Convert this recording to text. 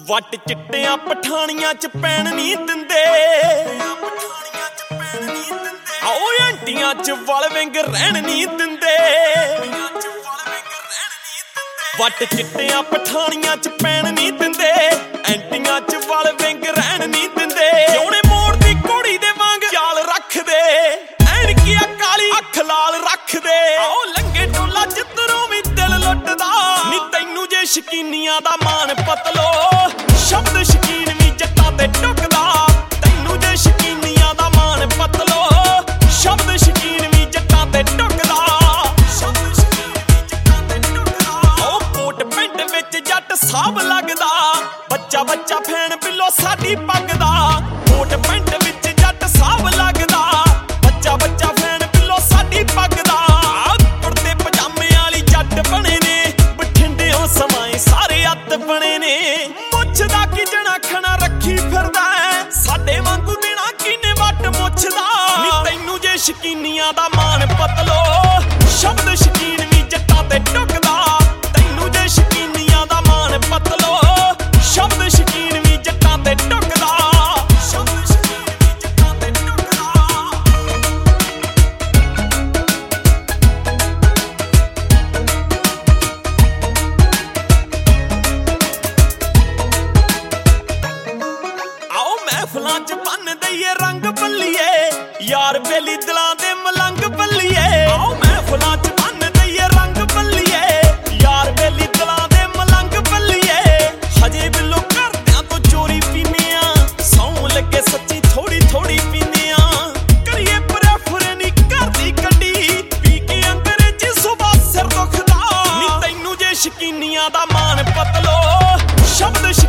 ਵੱਟ ਚਿੱਟਿਆਂ ਪਠਾਣੀਆਂ ਚ ਪੈਣ ਨਹੀਂ ਦਿੰਦੇ, ਆਓ ਆਂਟੀਆਂ ਚ ਵਲ ਵਿੰਗ ਰਹਿਣ ਨਹੀਂ ਦਿੰਦੇ। ਵੱਟ ਚਿੱਟਿਆਂ ਪਠਾਣੀਆਂ ਚ ਪੈਣ ਨਹੀਂ ਦਿੰਦੇ, ਐਂਟੀਆਂ ਚ ਵਲ ਵਿੰਗ ਰਹਿਣ ਨਹੀਂ ਦਿੰਦੇ। ਸੋਹਣੇ ਮੋੜ ਦੀ ਕੁੜੀ ਦੇ ਵਾਂਗ ਚਾਲ ਰੱਖਦੇ, ਐਨਕੀਆਂ ਕਾਲੀ ਅੱਖ ਲਾਲ ਰੱਖਦੇ। ਆਓ ਲੰਗੇ ਟੋਲਾ ਜਿੱਧਰੋਂ ਵੀ ਦਿਲ ਲੁੱਟਦਾ, ਨੀ ਤੈਨੂੰ ਜੇ ਸ਼ਕੀਨੀਆਂ ਦਾ ਮਾਣ ਪਤਲੋ, ਸ਼ਬਦ ਸ਼ਕੀਨ ਵੀ ਜੱਟਾਂ ਤੇ ਟੁੱਕਦਾ। ਤੈਨੂੰ ਜੇ ਸ਼ਕੀਨੀਆਂ ਦਾ ਮਾਣ ਪਤਲੋ, ਸ਼ਬਦ ਸ਼ਕੀਨ ਵੀ ਜੱਟਾਂ ਤੇ ਟੁੱਕਦਾ। ਸ਼ਬਦ ਸ਼ਕੀਨ ਵੀ ਜੱਟਾਂ ਤੇ ਟੁੱਕਦਾ। ਉਹ ਕੋਟ ਪਿੰਡ ਵਿੱਚ ਜੱਟ ਸਾਬ ਲੱਗਦਾ, ਬੱਚਾ ਬੱਚਾ ਫੈਣ ਬਿੱਲੋ ਸਾਡੀ ਪੱਗ ਦਾ। ਕੋਟ ਪਿੰਡ ਵਿੱਚ ਜੱਟ ਸਾਬ ਲੱਗਦਾ, ਬੱਚਾ ਬੱਚਾ ਫੈਣ ਬਿੱਲੋ ਸਾਡੀ ਪੱਗ ਦਾ। ਕੁੜਤੇ ਪਜਾਮੇ ਵਾਲੀ ਜੱਟ ਬਣੇ ਨੇ, ਬਠਿੰਡਿਓਂ ਸਮਾਏ ਸਾਰੇ ਅੱਤ ਬਣੇ ਨੇ। ਮੁੱਛ ਦਾ ਕੀ ਜਣਾ ਖਣਾ ਰੱਖੀ ਫਿਰਦਾ, ਸਾਡੇ ਵਾਂਗੂ ਦੇਣਾ ਕਿਨੇ ਵੱਟ ਮੁੱਛਦਾ। ਨੀ ਤੈਨੂੰ ਜੇ ਸ਼ਕੀਨੀਆਂ ਦਾ ਮਾਣ ਪਤਲੋ, ਸ਼ਬਦ ਸ਼ਕੀਨ ਵੀ ਜੱਟਾਂ ਤੇ ਟੁੱਕਦਾ। ਤੈਨੂੰ ਜੇ ਸ਼ਕੀਨੀਆਂ ਦਾ ਮਾਣ ਪਤਲੋ, ਸ਼ਬਦ ਸ਼ਕੀਨ ਵੀ ਜੱਟਾਂ ਤੇ ਟੁੱਕਦਾ। ਸ਼ਬਦ ਸ਼ਕੀਨ ਵੀ ਜੱਟਾਂ ਤੇ ਟੁੱਕਦਾ। ਆਓ ਮਹਿਫਲਾਂ ਚ ਬੰਨ ਦਈਏ ਰੰਗ ਬੱਲੀਏ, ਯਾਰ ਬੇਲੀ ਦਿਲਾਂ ਦੇ ਮਲੰਗ ਬੱਲੀਏ। ਆਓ ਮਹਿਫਲਾਂ ਚ ਬੰਨ ਦਈਏ ਰੰਗ ਬੱਲੀਏ, ਯਾਰ ਬੇਲੀ ਦਿਲਾਂ ਦੇ ਮਲੰਗ ਬੱਲੀਏ। ਹਜੇ ਬਿੱਲੋ ਘਰਦਿਆਂ ਤੋਂ ਚੋਰੀ ਪੀਨੇ ਆ, ਸੌਂ ਲੱਗੇ ਸੱਚੀ ਥੋੜੀ ਥੋੜੀ ਪੀਨੇ ਆ। ਕਰੀਏ ਪ੍ਰੈਫਰ ਨੀ ਕਰਦੀ ਗੱਡੀ, ਪੀ ਕੇ ਅੰਗਰੇਜ਼ੀ ਸੁਬਾ ਸਿਰ ਦੁਖਦਾ। ਨੀ ਤੈਨੂੰ ਜੇ ਸ਼ਕੀਨੀਆਂ ਦਾ ਮਾਣ ਪਤਲੋ, ਸ਼ਬਦ